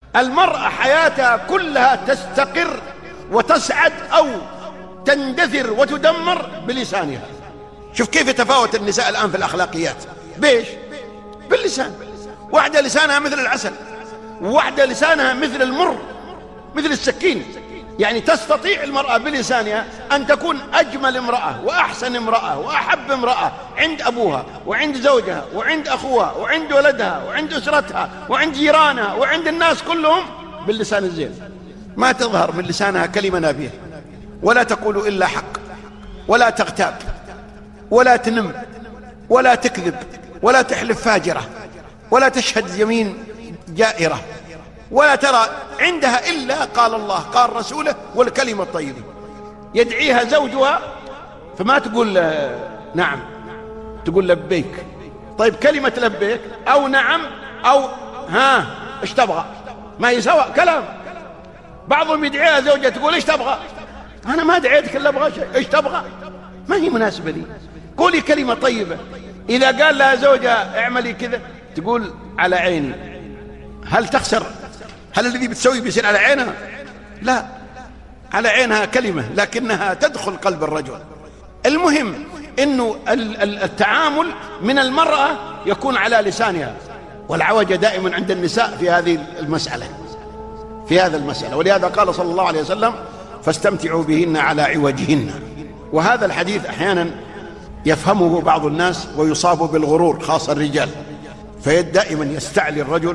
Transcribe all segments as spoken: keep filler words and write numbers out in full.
المرأة حياتها كلها تستقر وتسعد أو تندثر وتدمر بلسانها. شوف كيف يتفاوت النساء الآن في الأخلاقيات. بيش؟ باللسان. واحدة لسانها مثل العسل، وواحدة لسانها مثل المر، مثل السكين. يعني تستطيع المرأة بلسانها أن تكون أجمل امرأة وأحسن امرأة وأحب امرأة عند أبوها وعند زوجها وعند أخوها وعند ولدها وعند أسرتها وعند جيرانها وعند الناس كلهم باللسان الزين. ما تظهر من لسانها كلمة نابية، ولا تقول إلا حق، ولا تغتاب، ولا تنم، ولا تكذب، ولا تحلف فاجرة، ولا تشهد يمين جائرة، ولا ترى عندها إلا قال الله قال رسوله والكلمة الطيبة. يدعيها زوجها فما تقول نعم، تقول لبيك. طيب كلمة لبيك أو نعم أو ها ايش تبغى ما يسوى كلام. بعضهم يدعيها زوجها تقول ايش تبغى؟ أنا ما دعيتك إلا أبغى شيء، ايش تبغى؟ ما هي مناسبة لي. قولي كلمة طيبة. إذا قال لها زوجها اعملي كذا تقول على عيني. هل تخسر؟ هل الذي بتسوي بيصير على عينها؟ لا، على عينها كلمة لكنها تدخل قلب الرجل. المهم إنه التعامل من المرأة يكون على لسانها، والعوجة دائما عند النساء في هذه المسألة في هذا المسألة. ولهذا قال صلى الله عليه وسلم فاستمتعوا بهن على عوجهن. وهذا الحديث أحيانا يفهمه بعض الناس ويصاب بالغرور، خاصة الرجال، فدائما يستعلي الرجل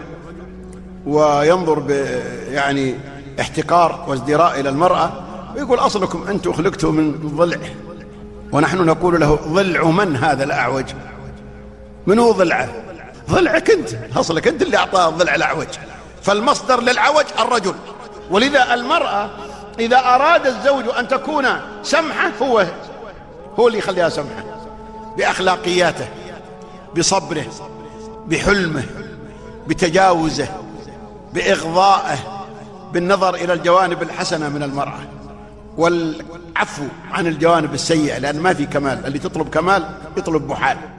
وينظر ب يعني احتقار وازدراء إلى المرأة، ويقول أصلكم أنتم خلقتوا من ضلع، ونحن نقول له ضلع من هذا الأعوج؟ من هو ضلعه؟ ضلعك أنت، أصلك أنت اللي أعطاه الضلع الأعوج. فالمصدر للعوج الرجل. ولذا المرأة إذا أراد الزوج أن تكون سمحة هو هو اللي يخليها سمحة، بأخلاقياته، بصبره، بحلمه، بتجاوزه، بإغضائه، بالنظر إلى الجوانب الحسنة من المرأة، والعفو عن الجوانب السيئة، لأن ما في كمال. اللي تطلب كمال يطلب محال.